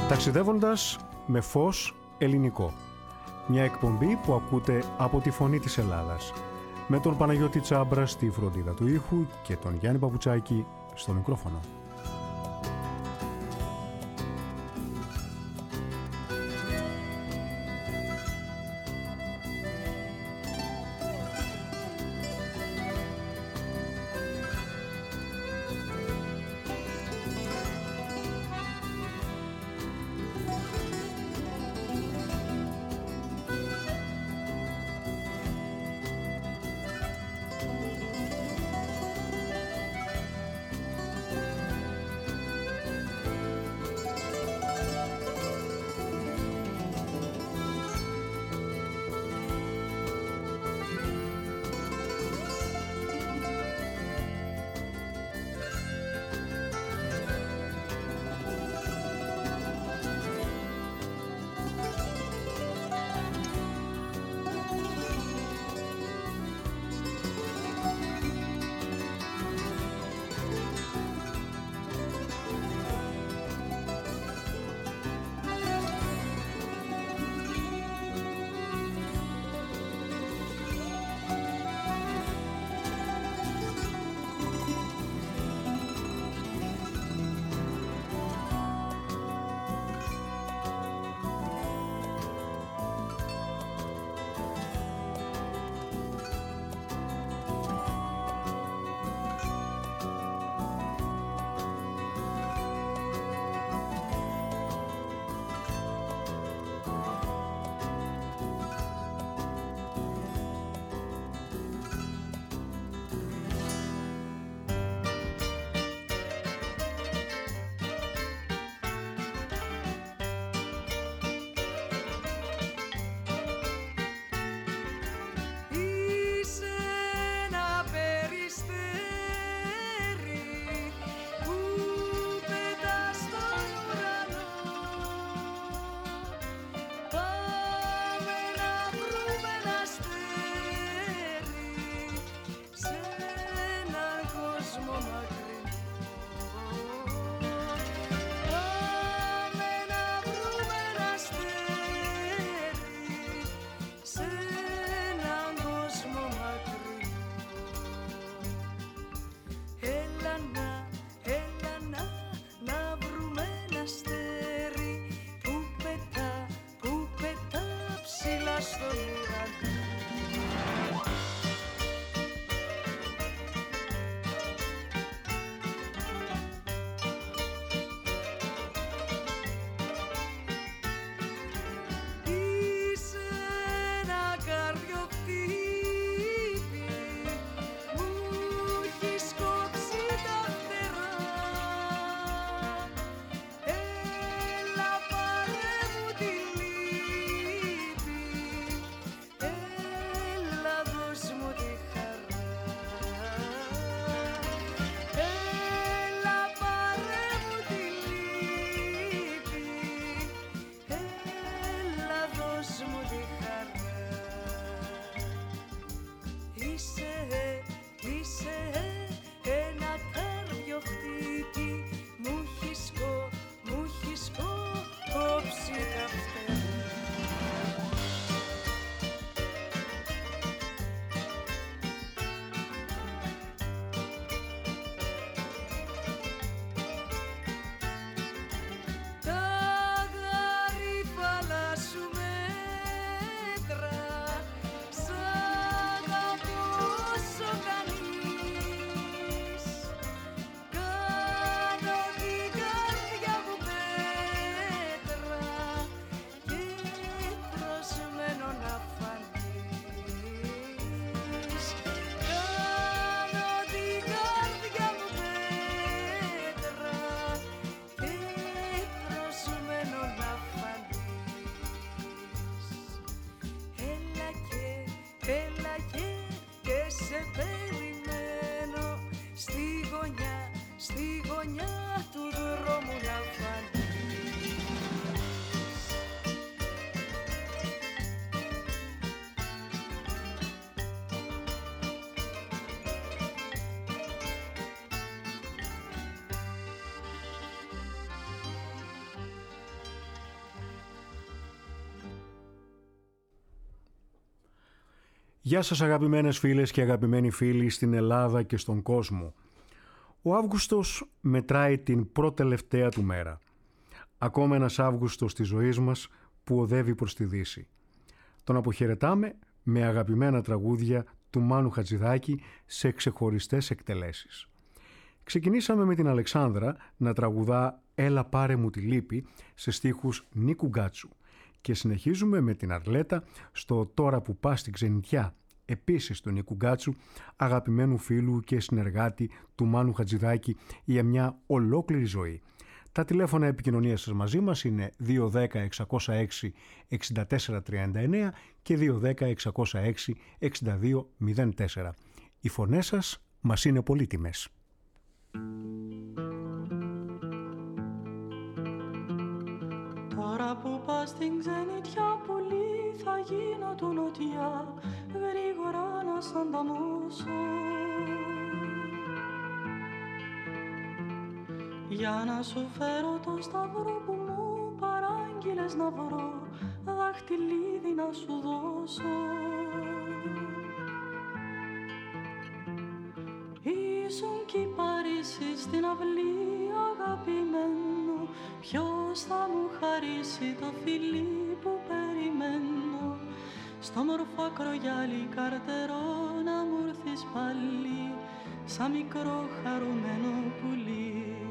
Ταξιδεύοντας με φως ελληνικό. Μια εκπομπή που ακούτε από τη Φωνή της Ελλάδας. Με τον Παναγιώτη Τσάμπρα στη φροντίδα του ήχου και τον Γιάννη Παπουτσάκη στο μικρόφωνο. Γεια σας αγαπημένες φίλες και αγαπημένοι φίλοι στην Ελλάδα και στον κόσμο. Ο Αύγουστος μετράει την προτελευταία του μέρα. Ακόμα ένας Αύγουστος της ζωής μας που οδεύει προς τη Δύση. Τον αποχαιρετάμε με αγαπημένα τραγούδια του Μάνου Χατζηδάκη σε ξεχωριστές εκτελέσεις. Ξεκινήσαμε με την Αλεξάνδρα να τραγουδά «Έλα πάρε μου τη λύπη» σε στίχους Νίκου Γκάτσου και συνεχίζουμε με την Αρλέτα στο «Τώρα που πας στην ξενιτιά», επίσης του Νίκου Γκάτσου, αγαπημένου φίλου και συνεργάτη του Μάνου Χατζηδάκη για μια ολόκληρη ζωή. Τα τηλέφωνα επικοινωνίας σας μαζί μας είναι 210-606-6439 και 210-606-6204. Οι φωνές σας μας είναι πολύτιμες. Τώρα που πας στην ξενιτιά πολύ θα γίνω του νοτιά, γρήγορα να σ' ανταμώσω. Για να σου φέρω το σταυρό που μου παράγγειλες να βρω, δαχτυλίδι να σου δώσω. Ήσουν κι η Παρίσι στην αυλή αγαπημένο, ποιος θα μου χαρίσει το φιλί που περιμένω. Στο μορφό ακρογιάλι καρτερό να μου έρθεις πάλι, σαν μικρό χαρούμενο πουλί.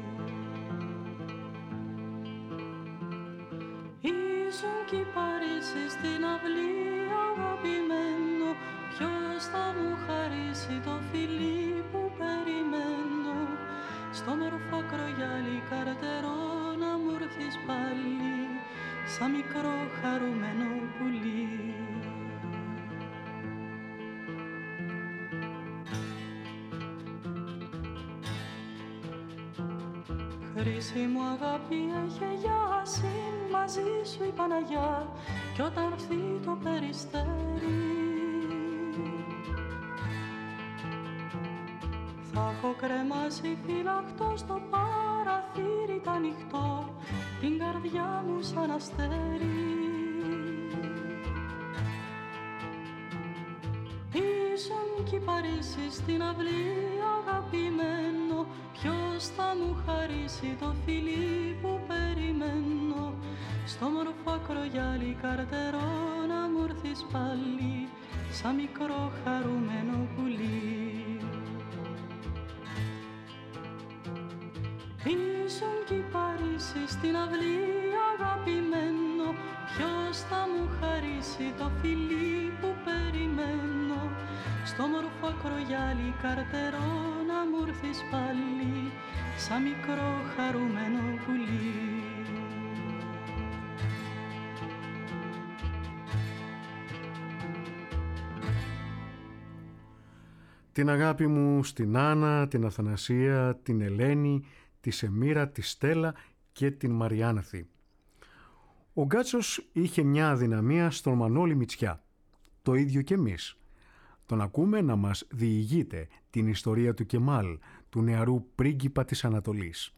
Ήσουν κι η Παρίσι στην αυλή αγαπημένο, ποιος θα μου χαρίσει το φιλί που περιμένω. Στο μορφό ακρογιάλι καρτερό να μου έρθεις πάλι, σαν μικρό χαρούμενο πουλί. Χρήση μου αγάπη έχει για συν, μαζί σου η Παναγιά, κι όταν έρθει το περιστέρι θα έχω κρεμάσει φυλαχτό στο παραθύρι τ' ανοιχτό, την καρδιά μου σαν αστέρι. Ήσουν κι η Παρίσι στην αυλή αγαπημένο, ποιος θα μου χαρίσει το φιλί που περιμένω. Στο μορφό ακρογιάλι καρτερό να μου έρθεις πάλι, σαν μικρό χαρούμενο πουλί. Ήσουν κι η Παρίσι στην αυλή αγαπημένο, ποιος θα μου χαρίσει το φιλί που περιμένω. Στο μορφό ακρογιάλι καρτερό να μου έρθεις πάλι, σαν μικρό χαρούμενο πουλί. Την αγάπη μου στην Άννα, την Αθανασία, την Ελένη, τη Σεμίρα, τη Στέλλα και την Μαριάνθη. Ο Γκάτσος είχε μια αδυναμία στον Μανώλη Μητσιά. Το ίδιο και εμείς. Τον ακούμε να μας διηγείται την ιστορία του Κεμάλ, του νεαρού πρίγκιπα της Ανατολής.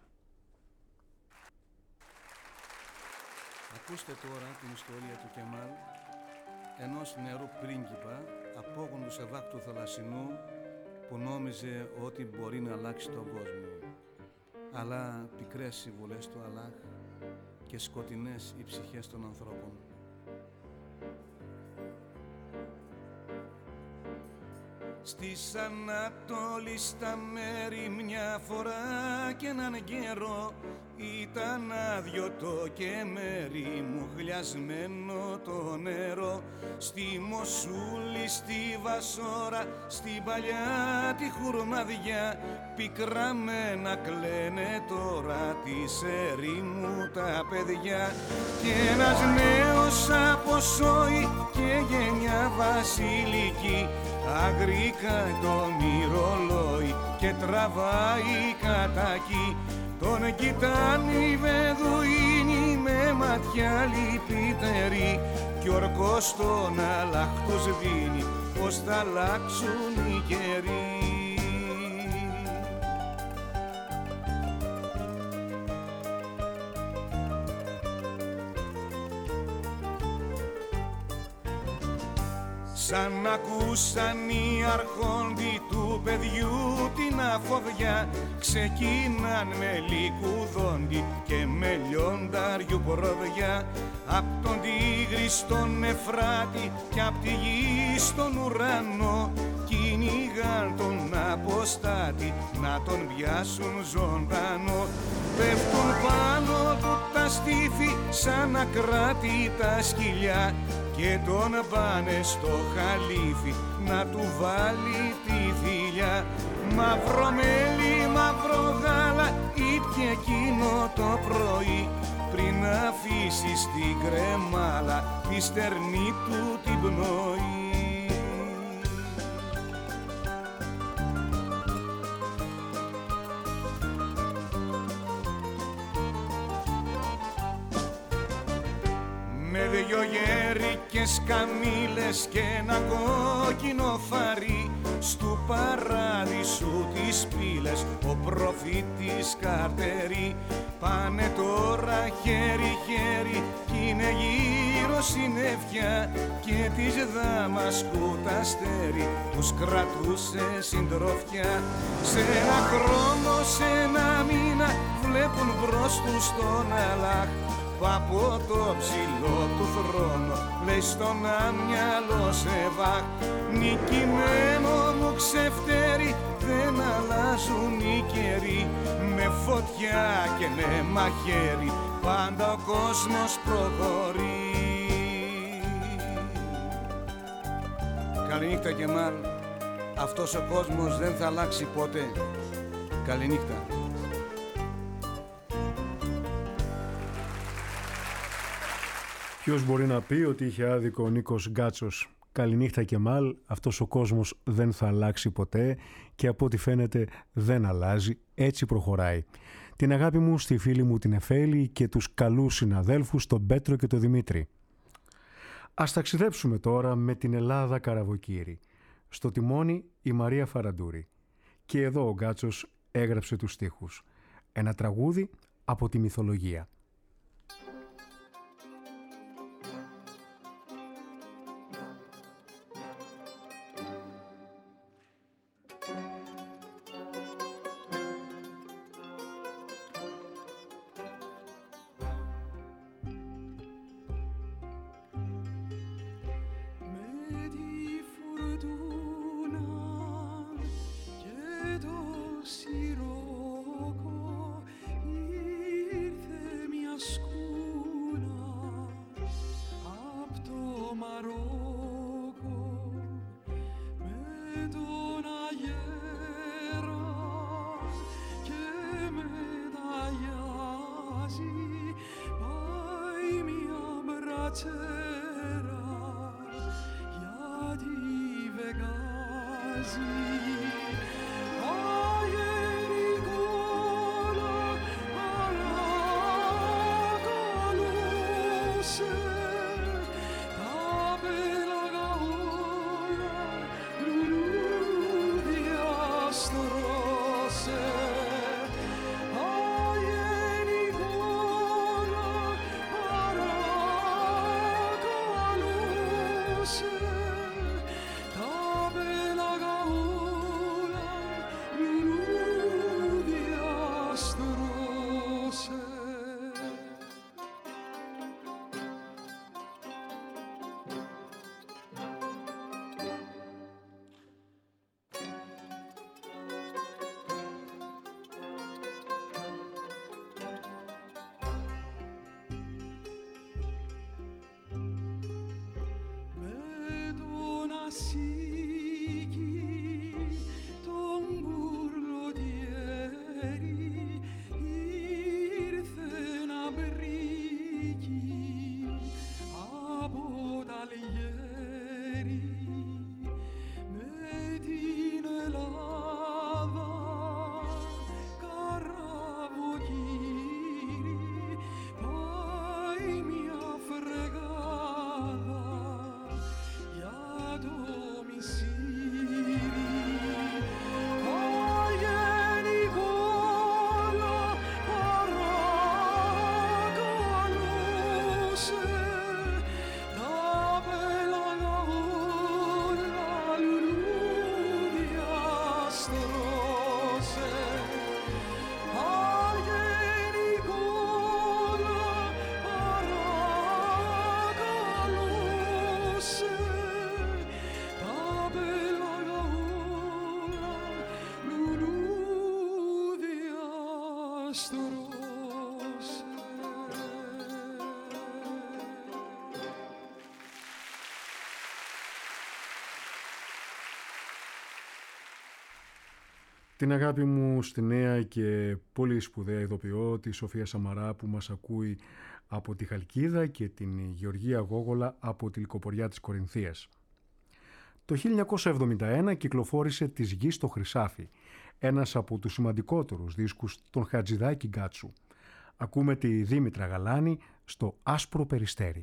Ακούστε τώρα την ιστορία του Κεμάλ, ενός νεαρού πρίγκιπα απόγοντου σε βάκ του θαλασσινού, που νόμιζε ότι μπορεί να αλλάξει τον κόσμο. Αλλά πικρές οι βουλές του Αλλάχ και σκοτεινές οι ψυχές των ανθρώπων. Στις Ανατολής στα μέρη μια φορά κι έναν καιρό ήταν άδειο το κεμέρι μου, χλιασμένο το νερό. Στη Μοσούλη, στη Βασόρα, στην παλιά τη Χουρμαδιά, πικραμένα κλαίνε τώρα της ερήμου τα παιδιά. Κι ένας νέος από Σόη και γενιά βασιλική, αγρικά το μυρολόι και τραβάει κατάκι. Τον κοιτάνε οι Βεδουίνοι με ματιά λυπητερή, κι ορκός τον Αλλάχ τους δίνει πως θα αλλάξουν οι καιροί. σαν ακούσαν οι αρχόντι του παιδιού την αφοδιά, ξεκίναν με λικουδόντι και με λιοντάριου προδιά, απ' τον Τίγρη στον Εφράτη κι απ' τη γη στον ουρανό, κυνηγάν τον αποστάτη να τον πιάσουν ζωντανό. Πέφτουν πάνω του τα στήθη σαν ακράτητα σκυλιά και τον πάνε στο χαλίφι να του βάλει τη θηλιά. Μαύρο μέλι, μαύρο γάλα ήπια εκείνο το πρωί, πριν αφήσει στην κρεμάλα τη στερνή του την πνοή. Με δυο γέρικες καμήλες και ένα κόκκινο φαρί, στου παράδεισου τις πύλες ο προφήτης Καρτερί. Πάνε τώρα χέρι-χέρι κι είναι γύρω συννεφιά, και της Δαμασκού τ' αστέρι τους κρατούσε συντροφιά. Σε ένα χρόνο, σε ένα μήνα βλέπουν μπρος τους τον Αλλάχ, που από το ψηλό του θρόνο λέει στον άμυαλο σε βάχ. Νικημένο μου ξεφτέρι, δεν αλλάζουν οι καιροί, με φωτιά και με μαχαίρι πάντα ο κόσμος προχωρεί. Καληνύχτα Κεμάλ, αυτός ο κόσμος δεν θα αλλάξει ποτέ. Καληνύχτα. Ποιος μπορεί να πει ότι είχε άδικο ο Νίκος Γκάτσος? Καληνύχτα Κεμάλ, αυτός ο κόσμος δεν θα αλλάξει ποτέ και από ό,τι φαίνεται δεν αλλάζει, έτσι προχωράει. Την αγάπη μου στη φίλη μου την Εφέλη και τους καλούς συναδέλφους τον Πέτρο και τον Δημήτρη. Ας ταξιδέψουμε τώρα με την Ελλάδα Καραβοκύρη. Στο τιμόνι η Μαρία Φαραντούρη. Και εδώ ο Γκάτσος έγραψε τους στίχους. Ένα τραγούδι από τη μυθολογία. Domino Την αγάπη μου στη νέα και πολύ σπουδαία ηθοποιό, τη Σοφία Σαμαρά που μας ακούει από τη Χαλκίδα και την Γεωργία Γόγολα από τη Λυκοποριά της Κορινθίας. Το 1971 κυκλοφόρησε «Της γης το Χρυσάφι», ένας από τους σημαντικότερους δίσκους των Χατζηδάκη Γκάτσου. Ακούμε τη Δήμητρα Γαλάνη στο «Άσπρο Περιστέρι».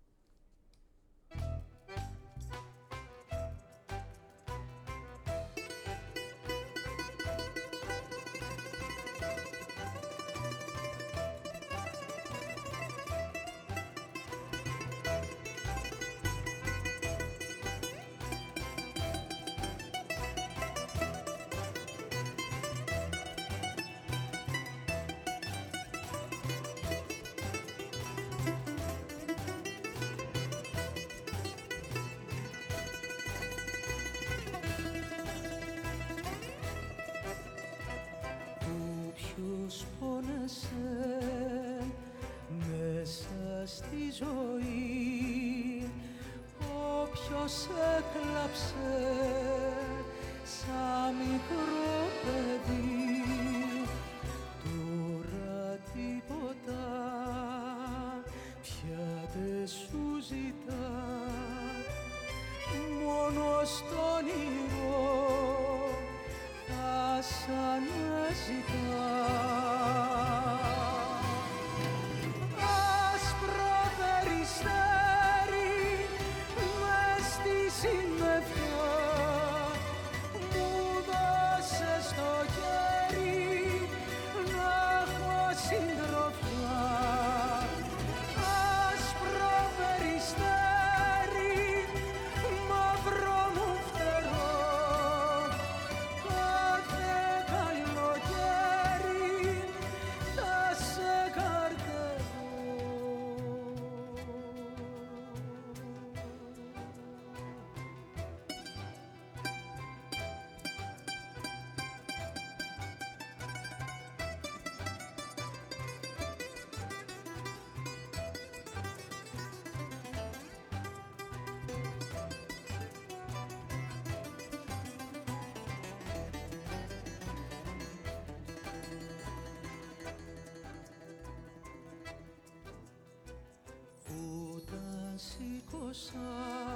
Σήκωσα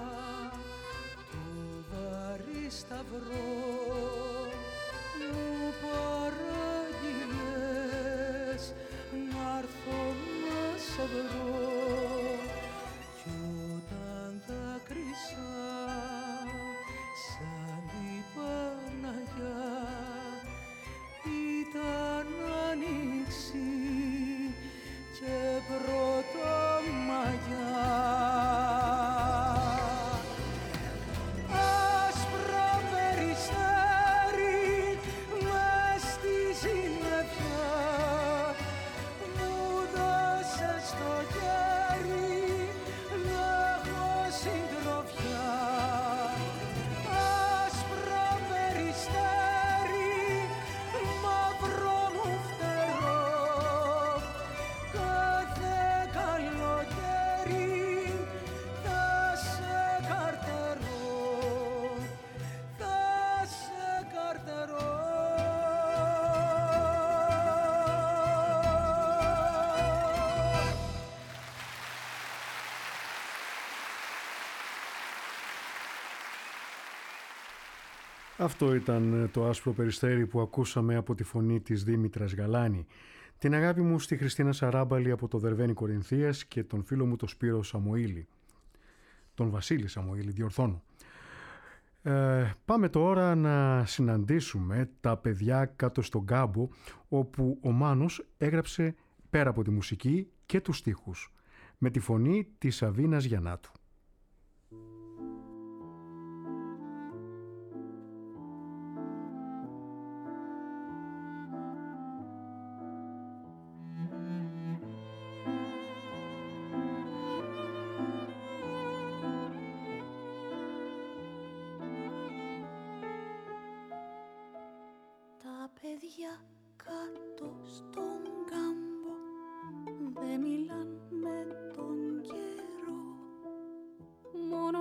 το βαρύ σταυρό, μου παράγγειλες να'ρθω να σε βρω, κι όταν δάκρυσα σαν την Παναγιά ήταν άνοιξη και πρωτομαγιά. Αυτό ήταν το «Άσπρο Περιστέρι» που ακούσαμε από τη φωνή της Δήμητρας Γαλάνη. Την αγάπη μου στη Χριστίνα Σαράμπαλη από το Δερβαίνη Κορινθίας και τον φίλο μου τον Σπύρο Σαμοήλη. Τον Βασίλη Σαμοήλη, διορθώνω. Πάμε τώρα να συναντήσουμε τα παιδιά κάτω στον κάμπο, όπου ο Μάνος έγραψε πέρα από τη μουσική και τους στίχους, με τη φωνή της Σαβίνας Γιαννάτου.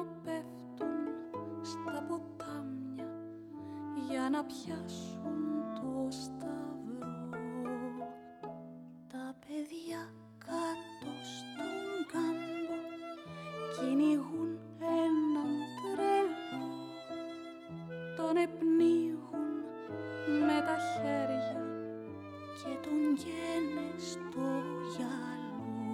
να πιάσουν πώς τα βρω. Τα παιδιά κάτω στον κάμπο κυνηγούν έναν τρελό, τον επνίγουν με τα χέρια και τον γένε στο γυαλό.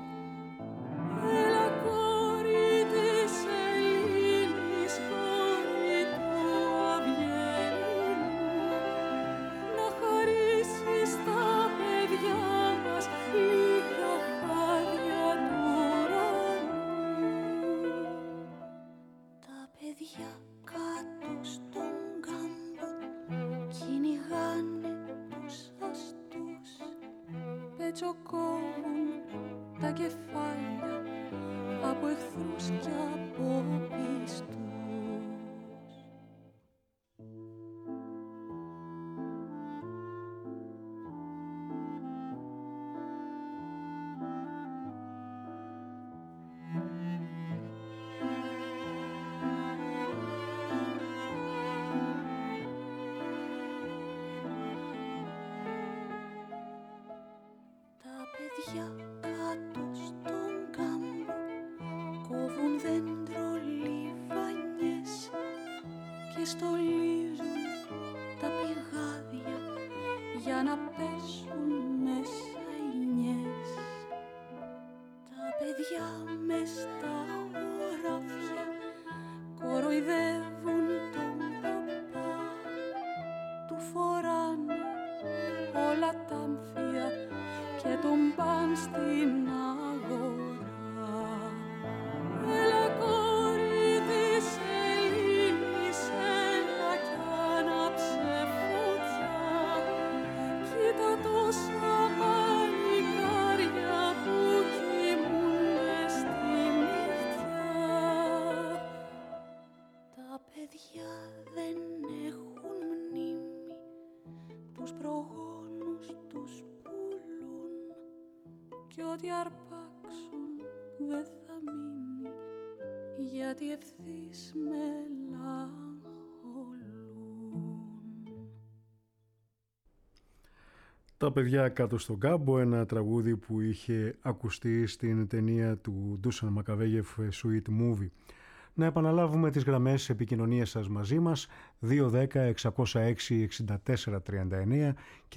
Έλα κόρη της Ελλήνης, κόρη του Αυγερινού, να χαρίσεις τα παιδιά μας λίγα χάδια του ουρανού. Τα παιδιά κάτω στον κάμπο κυνηγάνε τους αστούς, πετσοκόβουν τα κεφάλια από εχθρούς κι από πιστούς. Παιδιά κάτω στον κάμπο κόβουν δέντρο λιβανιές και στολίζουν τα πηγάδια για να πέσουν μέσα οι νιές. Τα παιδιά μες στα χωράφια κοροϊδεύουν τον παπά, του φοράνε όλα τα αμφία και τον παν στην αγορά. Έλα κόρη της Ελλήνης, έλα κι άναψε φωτιά, κοίτα τόσα παλικάρια που κοιμούνται στη νυχτιά. Τα παιδιά δεν έχουν μνήμη, τους προγόνους τους κι ό,τι αρπάξουν δεν θα μείνει, γιατί ευθύς μελαγχολούν. Τα παιδιά κάτω στον κάμπο, ένα τραγούδι που είχε ακουστεί στην ταινία του Ντούσαν Μακαβέγεφ Sweet Movie. Να επαναλάβουμε τις γραμμές επικοινωνίας σας μαζί μας, 210-606-6439 και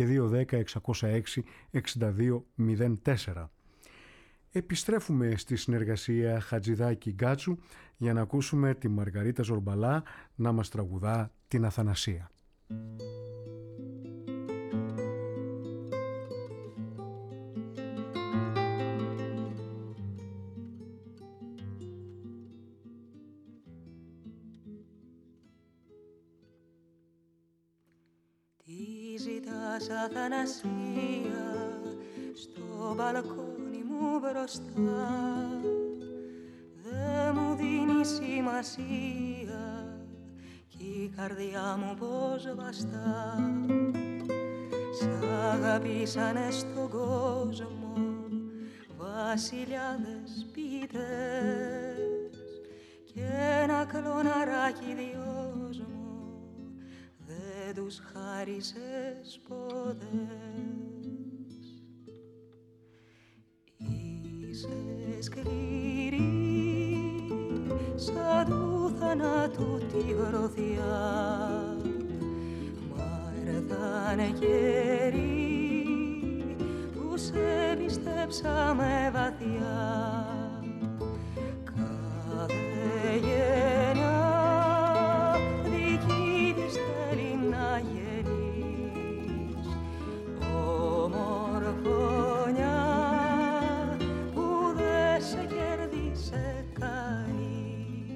210-606-6204. Επιστρέφουμε στη συνεργασία Χατζηδάκη Γκάτσου για να ακούσουμε τη Μαργαρίτα Ζορμπαλά να μας τραγουδά την Αθανασία. Αθανασία στο μπαλκόνι μου μπροστά, δε μου δίνει σημασία κι η καρδιά μου πως βαστά. Σ' αγαπήσανε στον κόσμο βασιλιάδες ποιητές και ένα κλωναράκι δυόσμο δεν τους χάρισες ποτέ. Είσαι σκληρή σαν του θανάτου τη γροθιά, μα έρθανε καιροί που σε πιστέψαμε βαθιά. Κάθε γενιά δική της θέλει να γεννείς ομορφωνιά που δεν σε κέρδισε κανείς.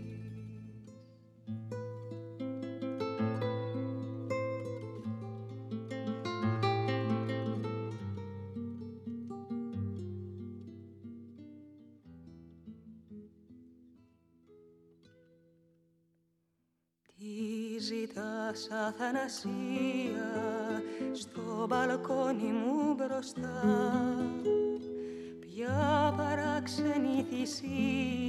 Τι ζητάς Αθανασία στο μπαλκόνι μου μπροστά, ποια παράξενη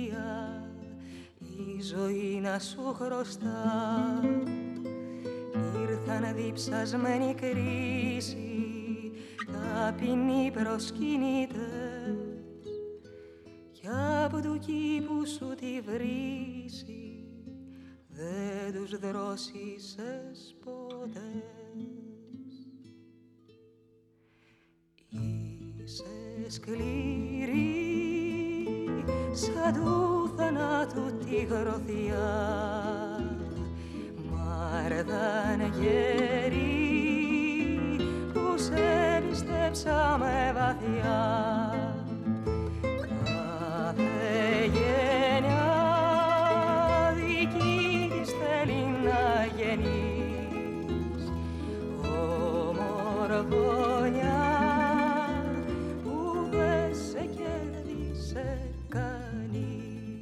θυσία η ζωή να σου χρωστά. ήρθαν διψασμένη κρίση, ταπεινοί προσκυνητές, κι από του κήπου σου τη βρύση δεν τους δρόσισες ποτέ. Είσαι σκληρή σαν του θανάτου τη γροθιά, μάρδαν γερή που σε πιστέψαμε βαθιά. Κάθε γενιά δική της θέλει να γεννείς ομορφωνιά που δεν σε κέρδισε κανείς.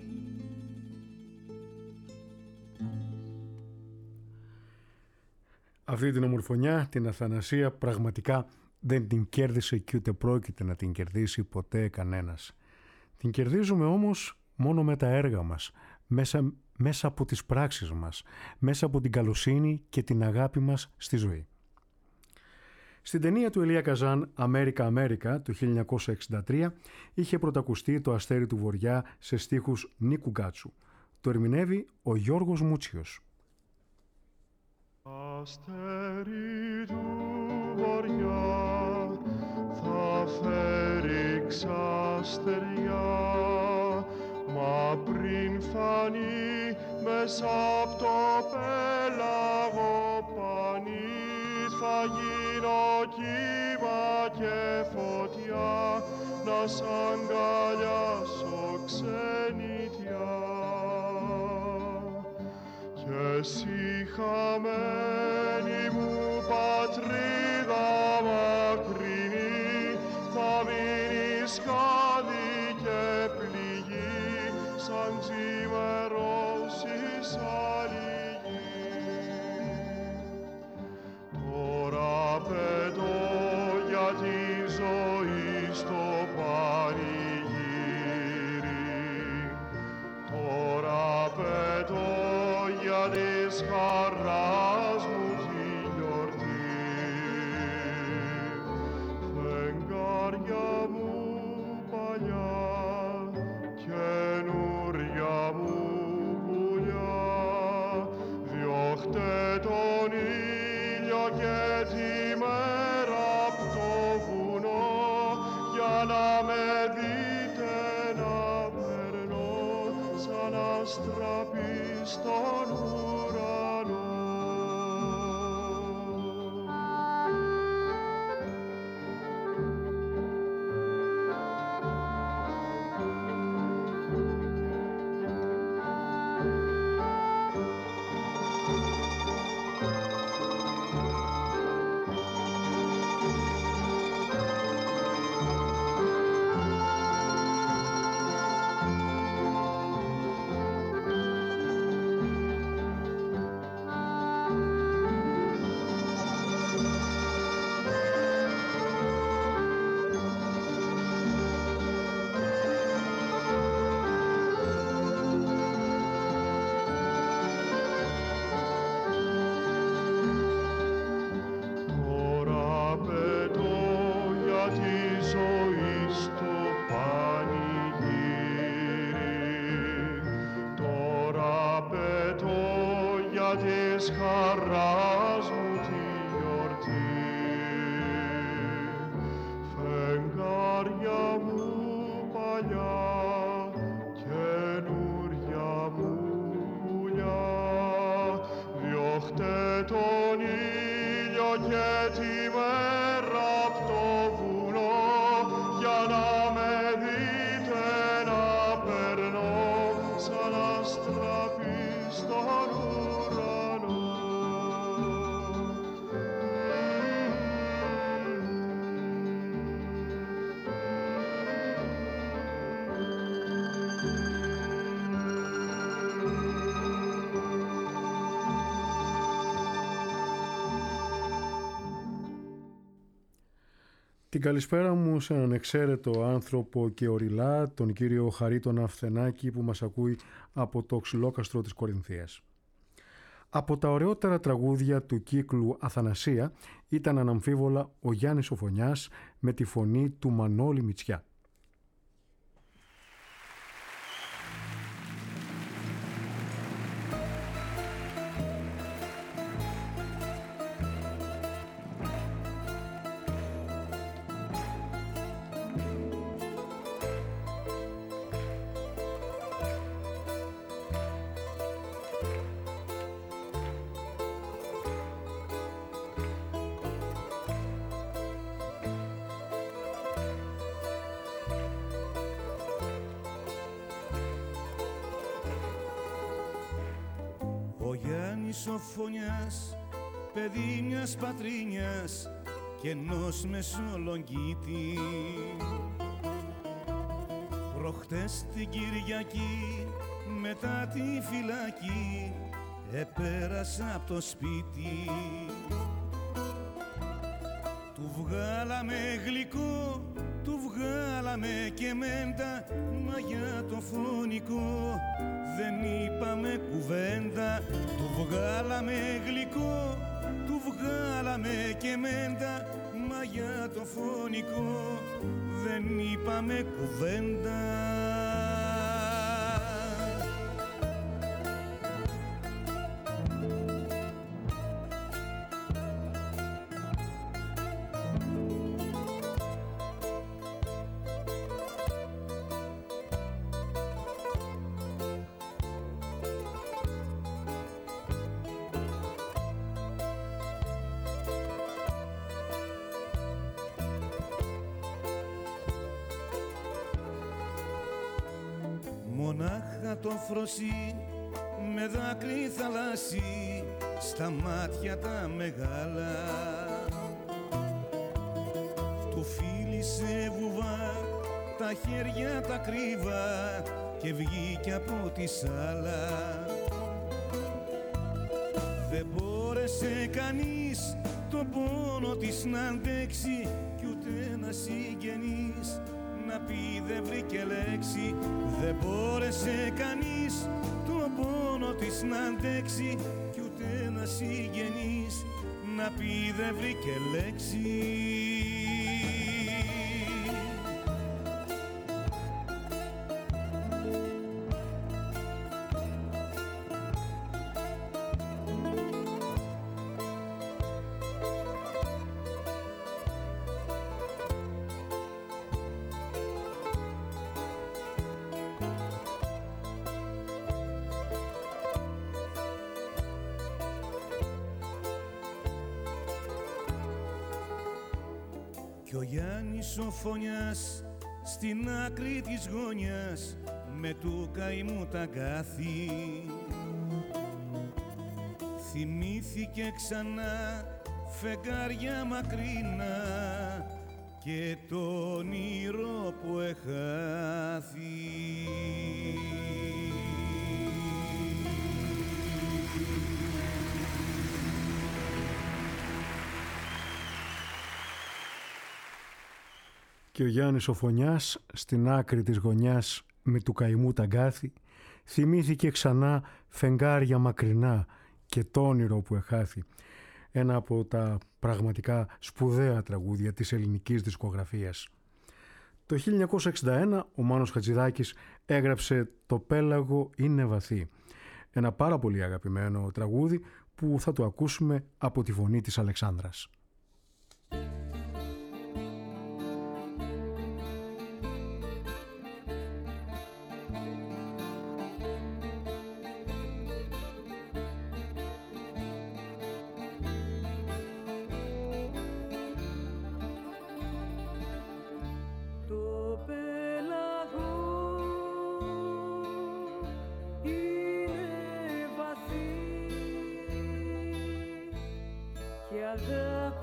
Αυτή την ομορφωνιά, την Αθανασία, πραγματικά δεν την κέρδισε και ούτε πρόκειται να την κερδίσει ποτέ κανένας. Την κερδίζουμε όμως μόνο με τα έργα μας, μέσα από τις πράξεις μας, μέσα από την καλοσύνη και την αγάπη μας στη ζωή. Στην ταινία του Ηλία Καζάν «Αμέρικα, Αμέρικα» του 1963 είχε πρωτακουστεί το Αστέρι του Βοριά σε στίχους Νίκου Γκάτσου. Το ερμηνεύει ο Γιώργος Μούτσιος. Αστέρι του Βοριά θα φέρει ξαστεριά, μα πριν φανεί μέσα απ' το πέλαγο πανί, θα γίνω κύμα και φωτιά, να σ' αγκαλιάσω ξενιτιά. Κι εσύ χαμένη μου πατρίδα μακρινή, θα μείνεις χάδι και πληγή, σαν τσιμερώσεις άλλη γη. Τώρα πετώ για τη ζωή στο πανηγύρι, τώρα πετώ για της χαράς μου τη γιορτή. Φεγγάρια μου παλιά, καινούρια μου πουλιά, διώχτε τον ήλιο και τη μέρα απ' το βουνό, για να με δείτε να περνώ σαν αστραπή στον ουρανό. Της χαράς μου τη γιορτή. Φεγγάρια μου παλιά, καινούρια μου πουλιά, διώχτε τον ήλιο και τη μέρα απ' το βουνό, για να με δείτε να περνώ σαν αστραπή στον ουρανό. Την καλησπέρα μου σε έναν εξαίρετο άνθρωπο και οριλά, τον κύριο Χαρίτονα Φθενάκη, που μας ακούει από το Ξυλόκαστρο της Κορινθίας. Από τα ωραιότερα τραγούδια του κύκλου Αθανασία ήταν αναμφίβολα ο Γιάννης Οφωνιάς με τη φωνή του Μανώλη Μητσιά. Σοφωνιάς, παιδί μιας πατρίνιας και ενός μεσολογγίτη. Προχτές την Κυριακή μετά τη φυλακή επέρασα απ' το σπίτι. Του βγάλαμε γλυκό, του βγάλαμε και μέντα, μα για το φωνικό δεν είπαμε κουβέντα. Του βγάλαμε γλυκό, του βγάλαμε και μέντα, μα για το φωνικό δεν είπαμε κουβέντα. Μονάχα το φροσί με δάκρυ θαλάσσι στα μάτια τα μεγάλα. Του φίλησε βουβά τα χέρια τα κρύβα και βγήκε από τη σάλα. Δεν μπόρεσε κανείς τον πόνο της να αντέξει κι ούτε ένα συγγενής να πει δεν βρήκε λέξη. Δεν μπόρεσε κανείς τον πόνο της να αντέξει κι ούτε ένα συγγενής να πει δεν βρήκε λέξη. Κι ο Γιάννης ο Φωνιάς στην άκρη της γωνιάς με του καημού τα αγκάθη θυμήθηκε ξανά φεγγάρια μακρινά και το όνειρο που εχάθη. Και ο Γιάννης ο Φωνιάς στην άκρη της γωνιάς με του καημού τα αγκάθη θυμήθηκε ξανά φεγγάρια μακρινά και το όνειρο που εχάθη. Ένα από τα πραγματικά σπουδαία τραγούδια της ελληνικής δισκογραφίας. Το 1961 ο Μάνος Χατζηδάκης έγραψε «Το πέλαγο είναι βαθύ». Ένα πάρα πολύ αγαπημένο τραγούδι που θα το ακούσουμε από τη φωνή της Αλεξάνδρας. Αγάπη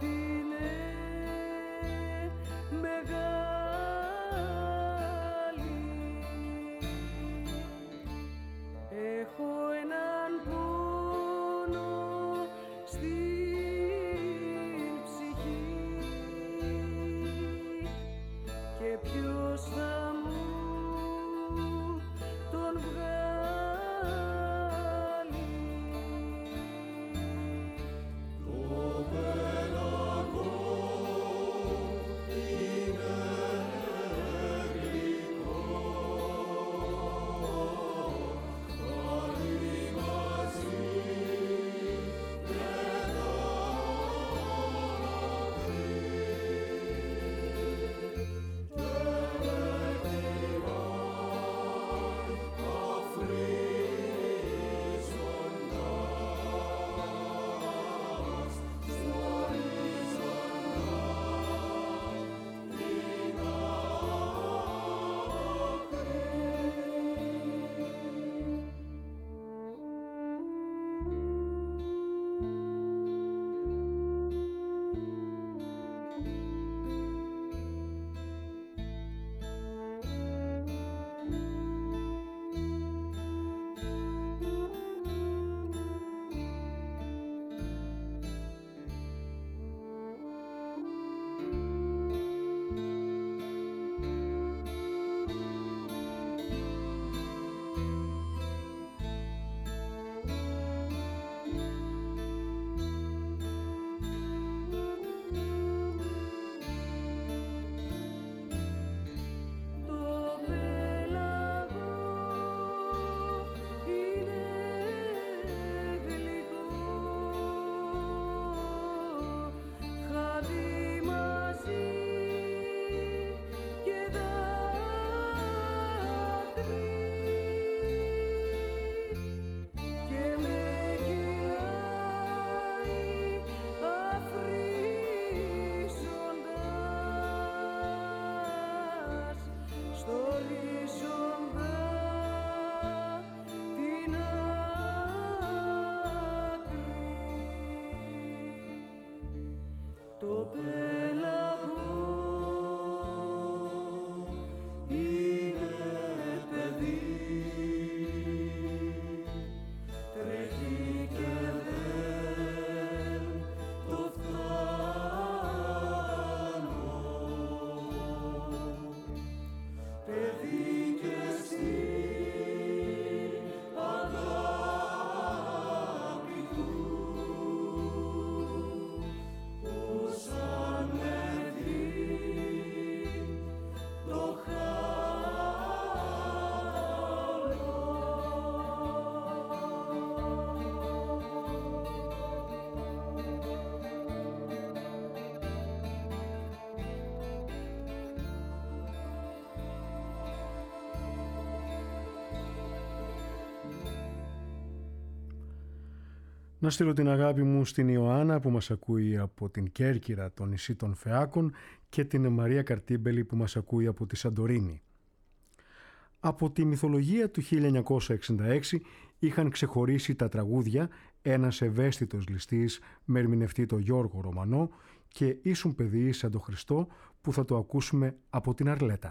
Να στείλω την αγάπη μου στην Ιωάννα που μας ακούει από την Κέρκυρα, το νησί των Φεάκων, και την Μαρία Καρτίμπελη που μας ακούει από τη Σαντορίνη. Από τη μυθολογία του 1966 είχαν ξεχωρίσει τα τραγούδια ένας ευαίσθητος ληστής με ερμηνευτή το Γιώργο Ρωμανό και Ήσουν παιδί σαν το Χριστό που θα το ακούσουμε από την Αρλέτα.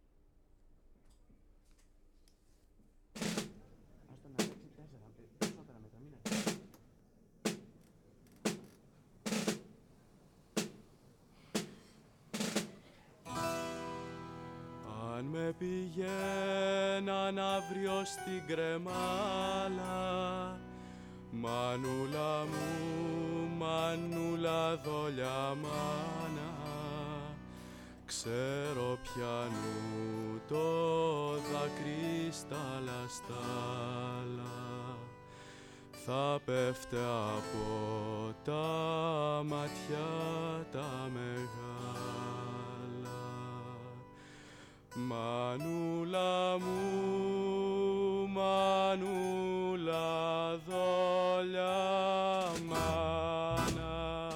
Αν με πηγαίναν αύριο στην Κρεμάλα, μανούλα μου, μανούλα δόλια μάνα, ξέρω πιανού το δάκρυ στα λαστάλα, θα πέφτε από τα ματιά τα μεγάλα. Μανούλα μου, μανούλα δόλια μάνα,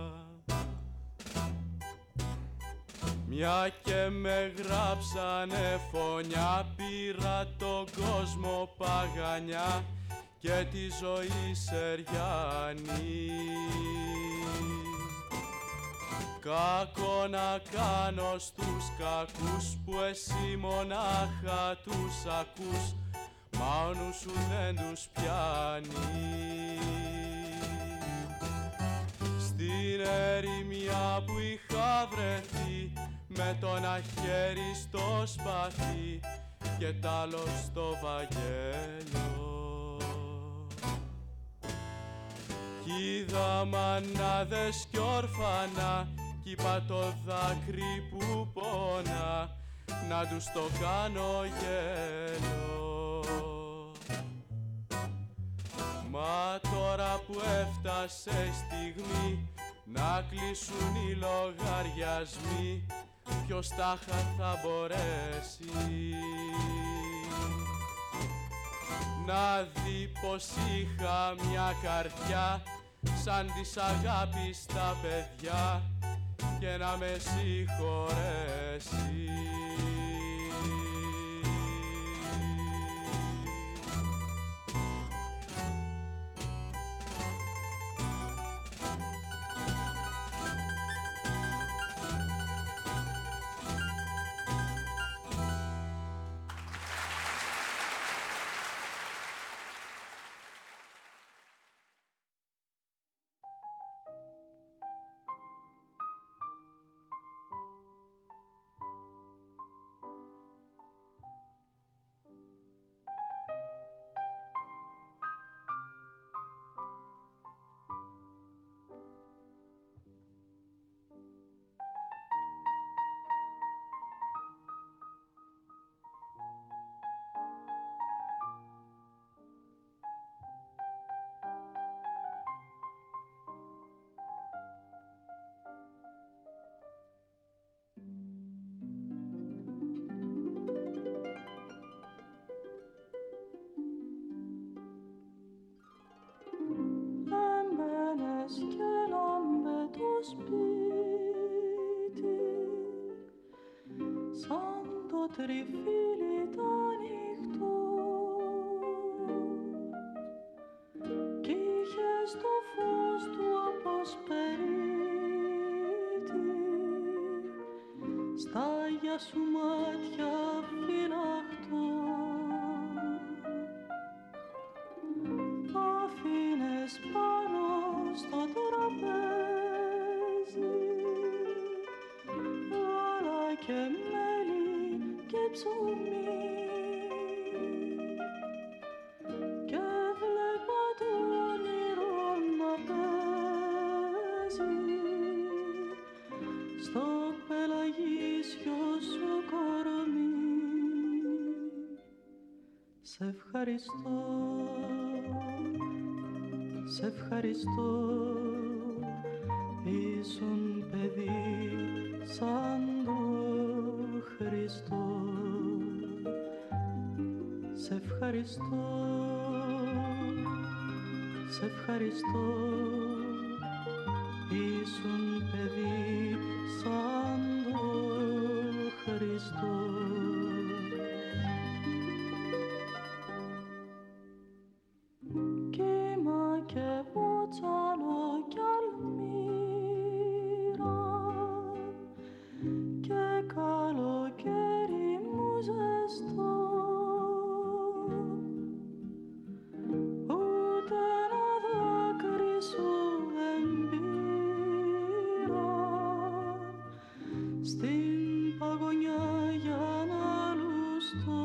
μια και με γράψανε φωνιά, πήρα τον κόσμο παγανιά και τη ζωή σεριάνη. Κάκο να κάνω στους κακούς που εσύ μονάχα τους ακούς, μα ο νους σου δεν τους πιάνει. Στην ερημιά που είχα βρεθεί, με το ένα χέρι στο σπαθί και τ' άλλο στο βαγγέλιο, κι είδα μανάδες κι όρφανα, κι είπα το δάκρυ που πόνα να τους το κάνω γέλιο. Μα τώρα που έφτασε η στιγμή να κλείσουν οι λογαριασμοί, ποιος τάχα θα μπορέσει να δει πως είχα μια καρδιά σαν της αγάπης τα παιδιά και να με συγχωρέσει. Τριφύλι τ' ανοιχτό κι είχε στο φως του αποσπερίσει μάτια σου μάτια φυλαχτώ. Αφήνες πάνω στο τραπέζι γάλα και μέλι και ψωμί και βλέπα το όνειρο να παίζει στο πελαγίσιο σου κορμί. Σε ευχαριστώ, σε ευχαριστώ, ήσουν παιδί σαν το Χριστό. Σε ευχαριστώ, σε ευχαριστώ, ήσουν παιδί σαν το Χριστό. Κύμα και βότσαλο κι αλμύρα και καλοκαίρι μου ζεστό, ούτε ένα δάκρυ σου εμπήρα στην παγωνιά για να λουστώ.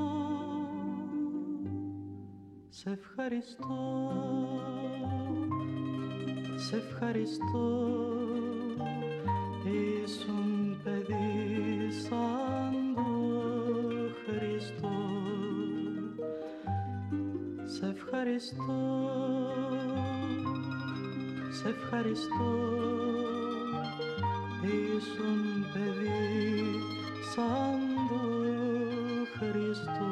Σε ευχαριστώ, σε ευχαριστώ, ήσουν παιδί σαν το Χριστό. Σε ευχαριστώ, σε ευχαριστώ, ήσουν παιδί σαν το Χριστό.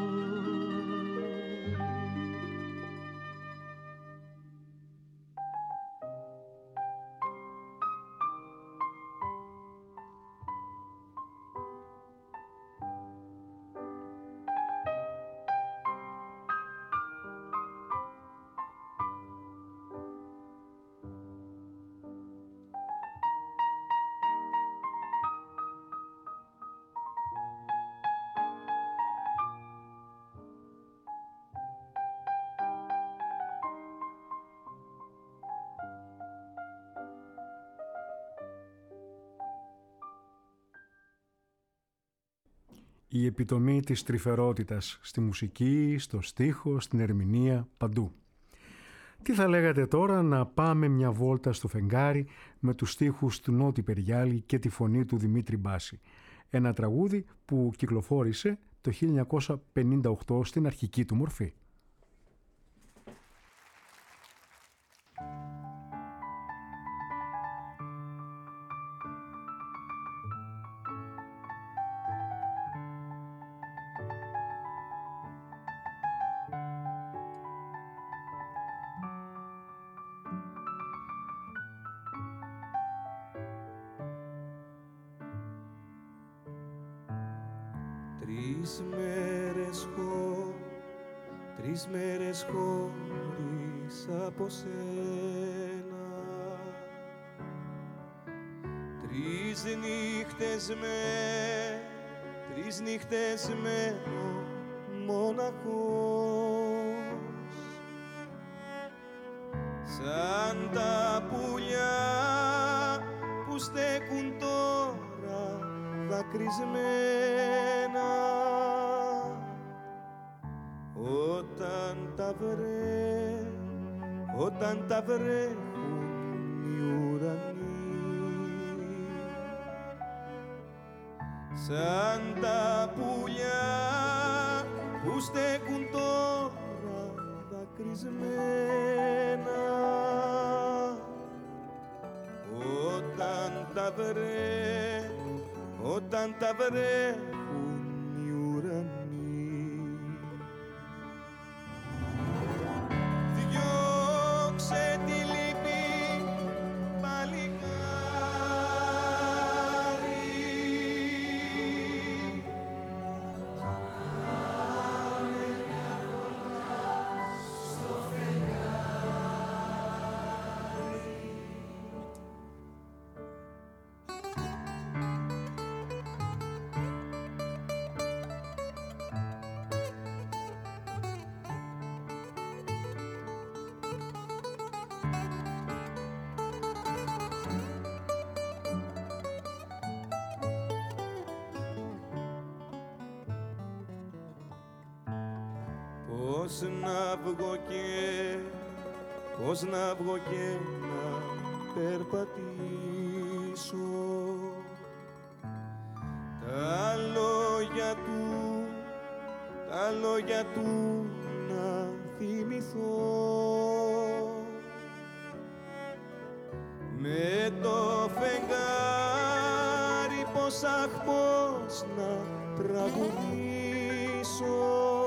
Η επιτομή της τρυφερότητας στη μουσική, στο στίχο, στην ερμηνεία, παντού. Τι θα λέγατε τώρα να πάμε μια βόλτα στο φεγγάρι με τους στίχους του Νότι Περιάλη και τη φωνή του Δημήτρη Μπάση. Ένα τραγούδι που κυκλοφόρησε το 1958 στην αρχική του μορφή. Τρεις μέρες χωρίς από σένα, τρεις νύχτες μένω μοναχός, σαν τα πουλιά που στέκουν τώρα δακρυσμένα, όταν τα βρέχουν οι ουρανοί, σαν τα πουλιά που στέκουν τώρα δακρυσμένα, όταν τα βρέχουν οι ουρανοί. Διώξε τη λύπη παλικάρι, στο φεγγάρι. Πώς να βγω και να περπατήσω. Τα λόγια του να θυμηθώ. Με το φεγγάρι πώς να τραγουδήσω.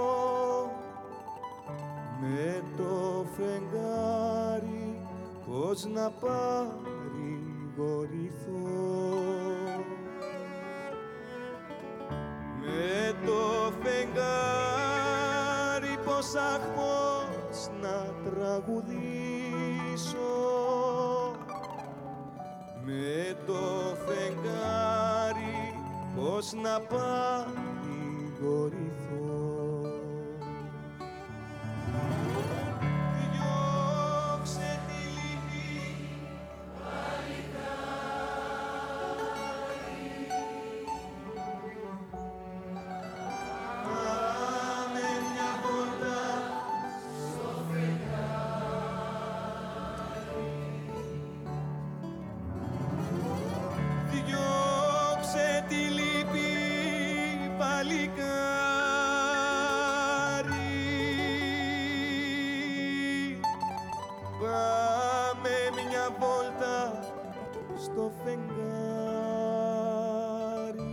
Με το φεγγάρι πώς να παρηγορηθώ. Με το φεγγάρι πώς να τραγουδήσω. Με το φεγγάρι πώς να παρηγορηθώ. Διώξε τη λύπη παλικάρι. Πάμε μια βόλτα στο φεγγάρι. Διώξε τη λύπη παλικάρι. Πάμε μια βόλτα στο φεγγάρι.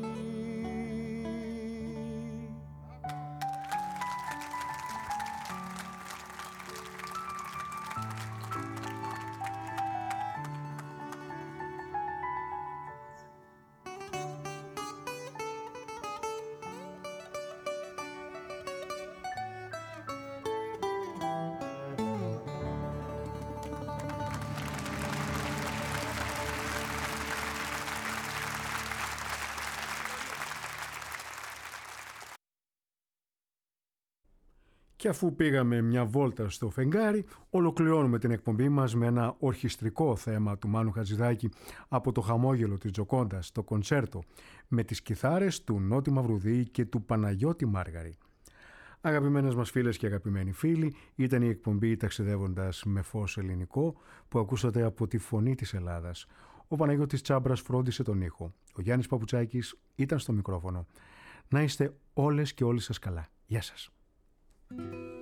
Και αφού πήγαμε μια βόλτα στο φεγγάρι, ολοκληρώνουμε την εκπομπή μας με ένα ορχιστρικό θέμα του Μάνου Χατζηδάκη από το χαμόγελο της Τζοκόντας, το κονσέρτο, με τις κιθάρες του Νότι Μαυρουδή και του Παναγιώτη Μάργαρη. Αγαπημένες μας φίλες και αγαπημένοι φίλοι, ήταν η εκπομπή «Ταξιδεύοντας με φως ελληνικό» που ακούσατε από τη Φωνή της Ελλάδας. Ο Παναγιώτης Τσάμπρας φρόντισε τον ήχο. Ο Γιάννης Παπουτσάκης ήταν στο μικρόφωνο. Να είστε όλες και όλοι σας καλά. Γεια σας.